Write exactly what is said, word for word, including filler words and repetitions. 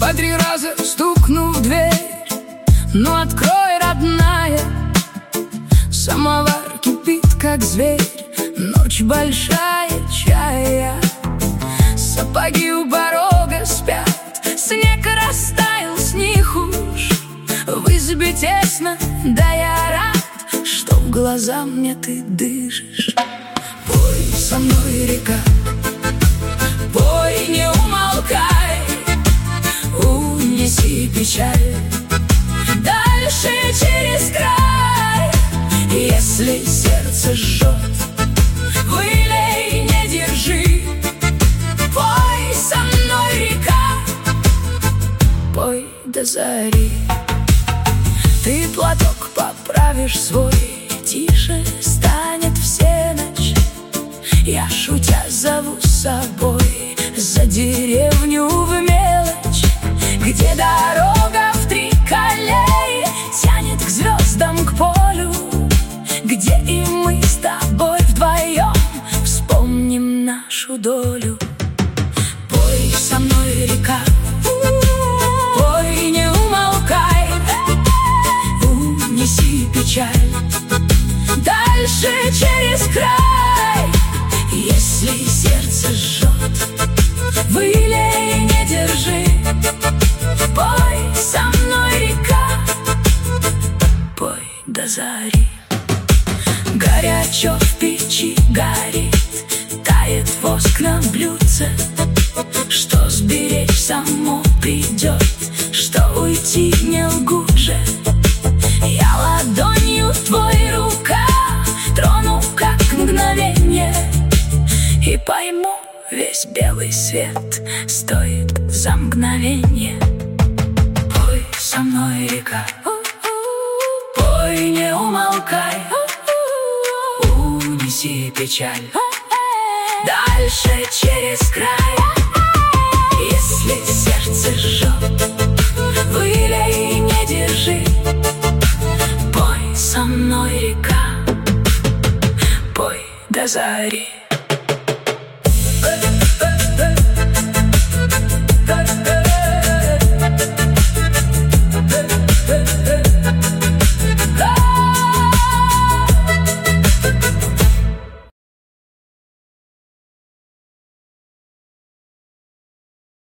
По три раза стукну в дверь: ну открой, родная. Самовар кипит, как зверь, ночь большая, чая. Сапоги у порога спят, снег растаял с них уж. В избе тесно, да я рад, что в глаза мне ты дышишь. Пой со мной, река, пой, не умолкай, унеси печаль дальше через край. Если сердце жжет, вылей, не держи. Пой со мной, река, пой до зари. Ты платок поправишь свой, тише станет всеночь. Я, шутя, зову с собой за деревню в мелочь, где дорога в три колеи тянет к звездам, к полю, где и мы с тобой вдвоем вспомним нашу долю. Пой со мной, река, пой, не умолкай, унеси печаль дальше через край. Если сердце жжет, вылей, не держи. Пой со мной, река, пой до зари. Горячо в печи горит, тает воск на блюдце. Что сберечь само придет, что уйти не лгут же. Я ладонью твой рука трону, как мгновенье, и пойму, весь белый свет стоит за мгновенье. Пой со мной, река, пой, не умолкай, унеси печаль дальше через край. Если сердце жжет, вылей, не держи. Пой со мной, река, пой до зари.